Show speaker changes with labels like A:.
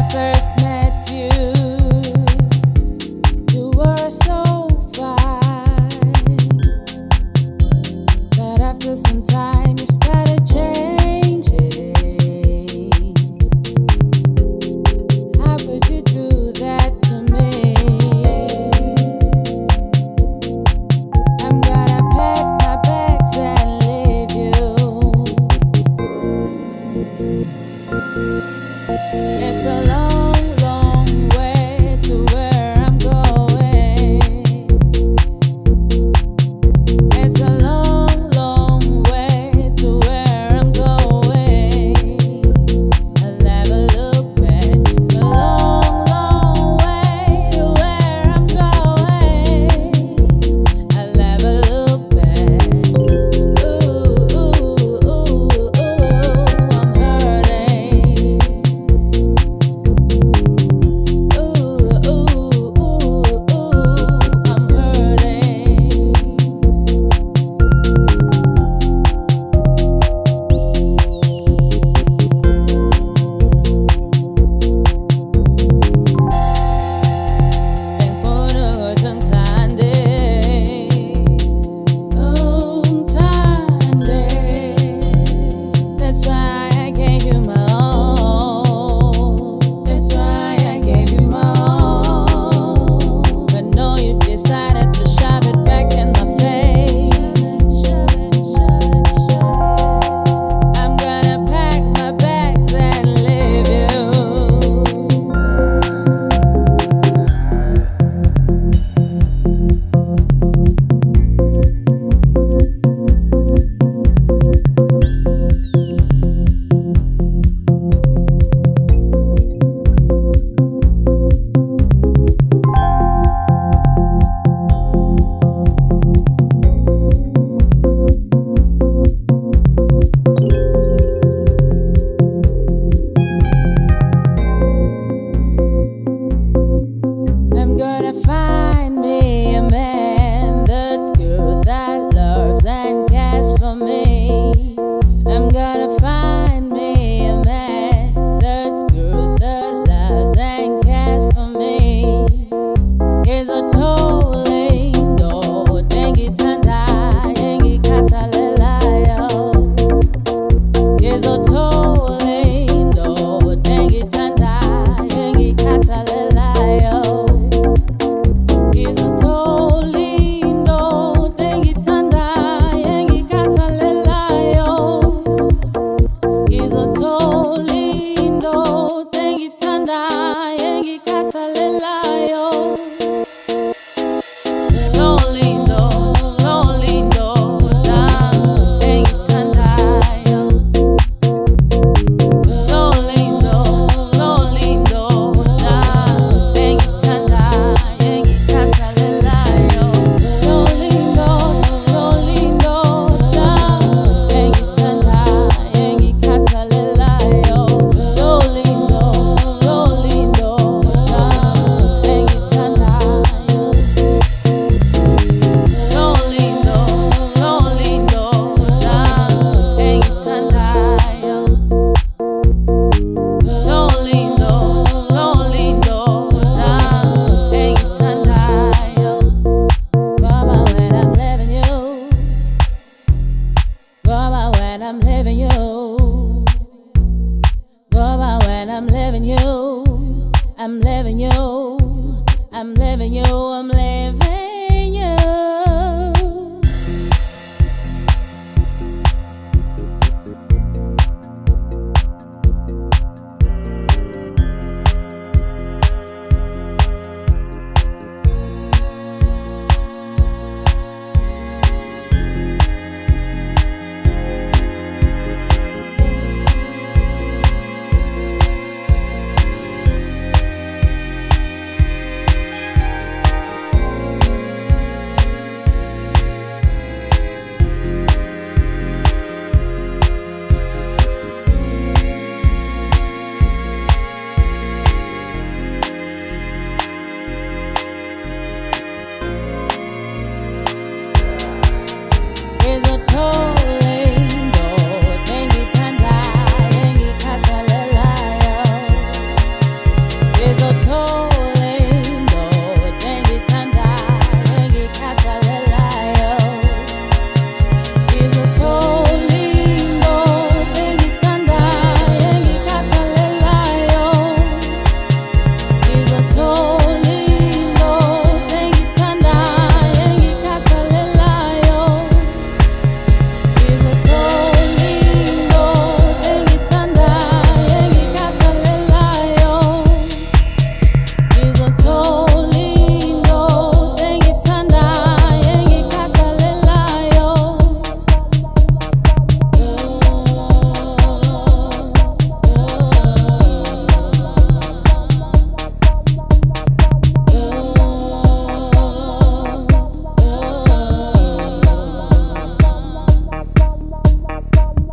A: first met you, you were so fine, but after some time you started changing. How could you do that to me? I'm gonna pack my bags and leave you. It's a long, long way to where I'm going. It's a long, long way to where I'm going. I'll never look back. A long, long way to where I'm going. I'll never look back. Ooh, ooh, ooh, ooh, I'm hurting. I'm gonna find me a man that's good, that loves and cares for me. I'm gonna find me a man that's good, that loves and cares for me. He's a tall lindo, dengi tanda, yengi katalelayo. He's a tall lindo, dengi tanda, yengi katalelayo. He's a tall lindo, dengi tanda, yengi katalelayo. He's a tall lindo, dengi tanda, yengi katalelayo. Tall lindo, da, dengi tanda, yo. Tall lindo, da, dengi tanda, yengi katalelayo. Tall lindo, da, dengi tanda, yengi katalelayo. Tall lindo, da, dengi tanda, yo. Tall lindo, da, dengi tanda, yo. Tall lindo, da, dengi tanda, yo. Baba, when I'm leaving you. Baba, when I'm leaving you. Baba, when I'm leaving you. I'm leaving you. I'm leaving you. I'm leaving